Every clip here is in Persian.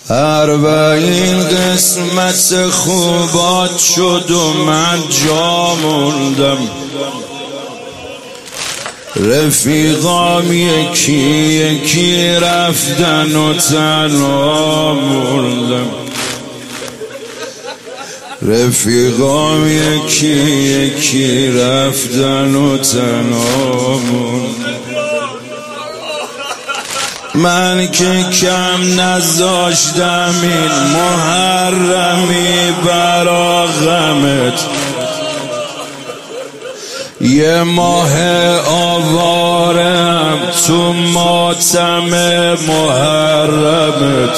اربعین قسمت خوبات شد و من جا موندم. رفیقام یکی یکی رفتن و تنها موندم. رفیقام یکی یکی رفتن و تنها موندم. من که کم نذاشتم این محرمی برا غمت، یه ماه آوارم تو ماتم محرمت.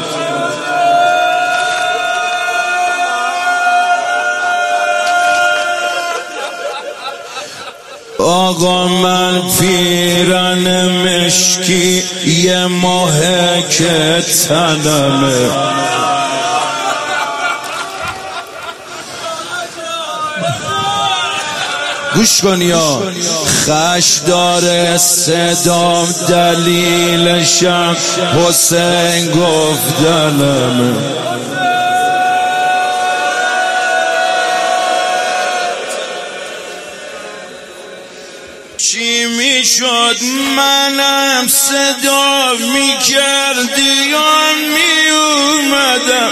آقا من پیرن مشکی یه ماه که تنمه، گوش کن یا خش داره صدام دلیلشم حسین گفتنمه. چی میشد منم صدا میکردی یا میومدم؟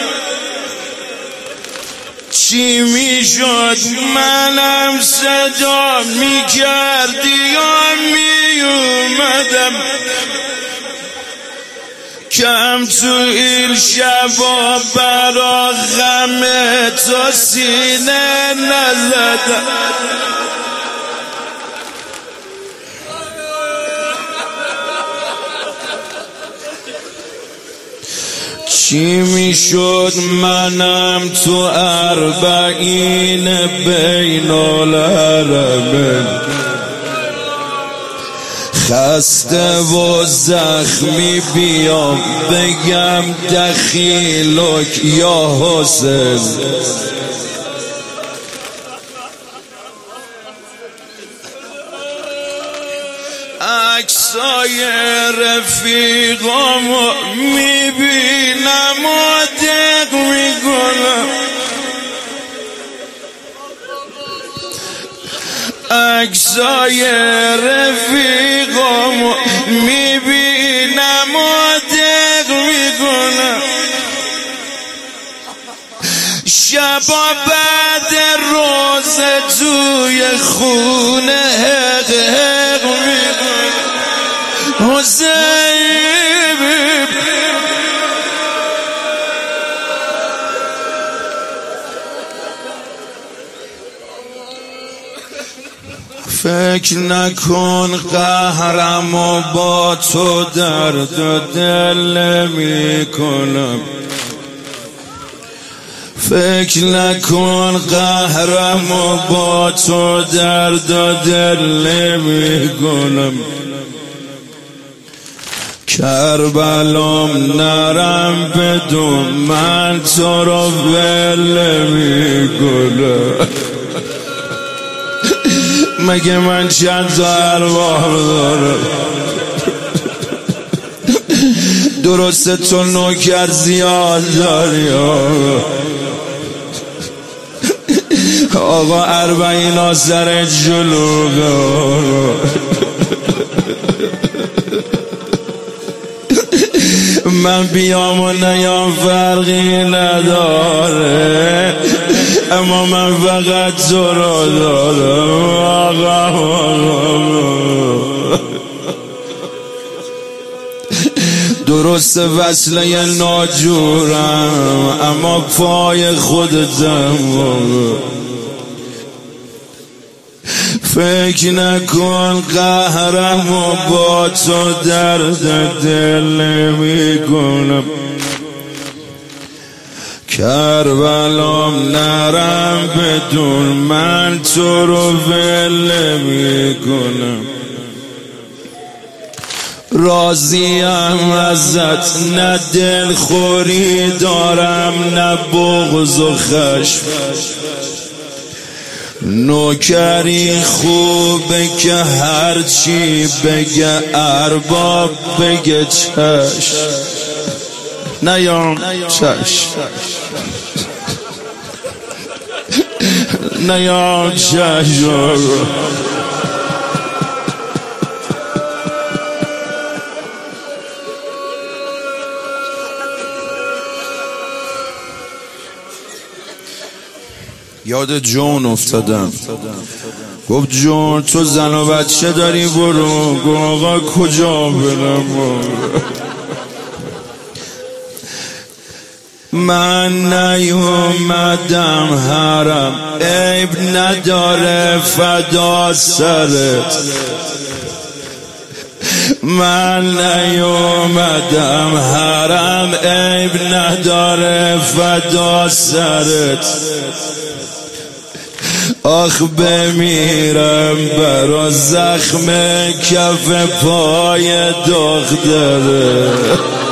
چی میشد منم صدا میکردی یا میومدم؟ کم تو این شبا برا غم تو سینه نزدم. چی میشد منم تو اربعین بین الحرمین خسته و زخمی بیام بگم دخیلک یا حسین؟ عکسای رفیقامو میبینم و دق میکنم. عکسای رفیقامو میبینم و دق میکنم. شبا بعد روز توی خونه حق حق میکنم. حسین فکر نکن قهرم و با تو درد و دل میکنم. فکر نکن قهرم و با تو درد و دل میکنم. کربلام نرم بدون من تو رو ول میکنم. مگه من چند تا ارواح دارم؟ درسته تو نوکر زیاد داری آقا، اربعین آسر جلوگا. من بیام و نیام فرقی نداره، اما من فقط تو رو دارم آقا. درست وصله ناجورم اما پای خودتم. فکر نکن قهرم و با تو درد دل میکنم. کربلام نرم بدون من تو رو ول میکنم. راضیم ازت، نه دلخوری دارم نه بغض و خشم. نوکری خوبه که هرچی بگه ارباب بگه چشم. نیام چش نیام چش یاد جون افتادم. گفت جون تو زن و بچه داری برو. گفت آقا کجا برم؟ من نیومدم حرم عیب نداره فدا سرت. من نیومدم حرم عیب نداره فدا سرت. آخ بمیرم برا زخم کف پای دختره.